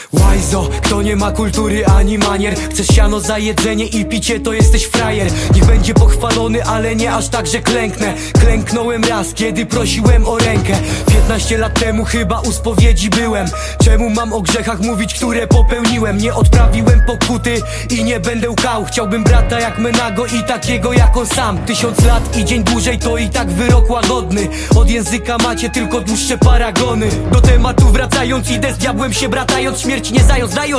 Łajzo, kto nie ma kultury ani manier. Chcesz siano za jedzenie i picie, to jesteś frajer. Niech będzie pochwalony, ale nie aż tak, że klęknę. Klęknąłem raz, kiedy prosiłem o rękę. 15 lat temu chyba u spowiedzi byłem. Czemu mam o grzechach mówić, które popełniłem? Nie odprawiłem pokuty i nie będę łkał. Chciałbym brata jak Menago i takiego jak on sam. 1000 lat i dzień dłużej to i tak wyrok łagodny. Od języka macie tylko dłuższe paragony. Do tematu wracając, idę z diabłem się bratając. Śmierć nie zając, daję